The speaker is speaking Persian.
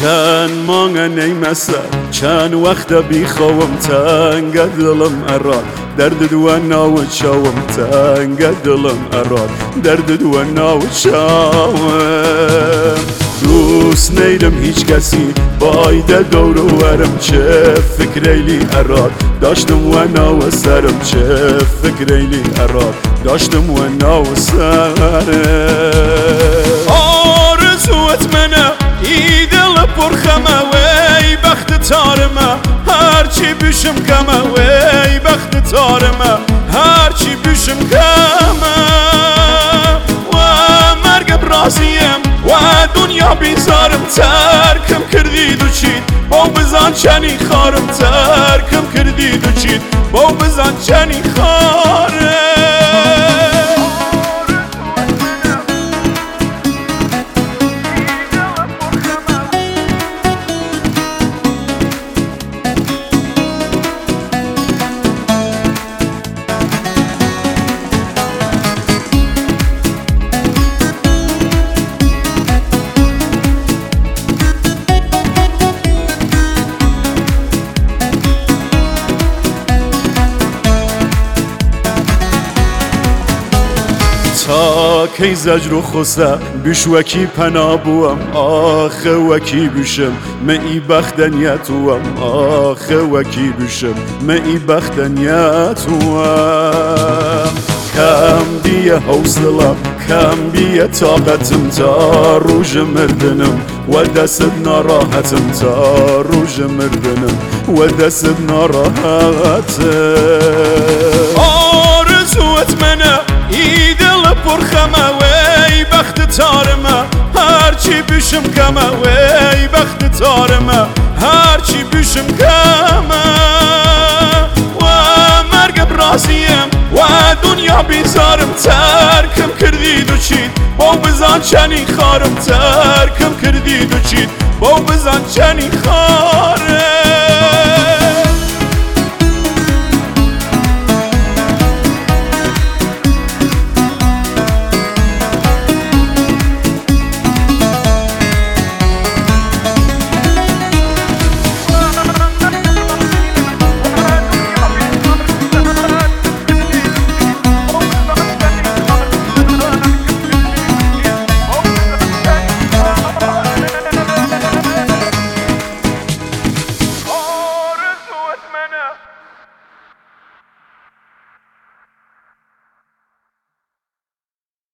چند مانگه نیمسه چند وقت بیخوام تنگ دلم اراد درد دو ناو چاوم تنگ دلم اراد درد دو ناو چاوم دوست نیدم هیچ کسی بایده دور و ورم چه فکر ایلی اراد داشتم و ناو سرم چه فکر ایلی اراد داشتم و ناو سرم آرزوت منه ای دل پرخمه وی بخت تارمه هرچی بشم کمه وی بخت تارمه هرچی بشم کمه و مرگ برازیم و دنیا بیزارم ترکم کردید و چید با بزن چنی خارم ترکم کردید و چید با بزن چنی خارم تا کی زجر و خسته بیش وکی پنا بوم آخه وکی بشم من ای بختنیتوم آخه وکی بشم من ای بختنیتوم کم بیه حوصله کم بیه طاقتم تا روز مردنم و دست ناراحتم تا روز مردنم و دست ناراحتم آرزوت منه ای دل پرخمه وی بخت تارمه هرچی بشم کمه وی بخت تارمه هرچی بشم کمه و مرگ برازیم و دنیا بیزارم ترکم کردید و چید با بزن چنی خارم ترکم کردید و چید با بزن چنی خارم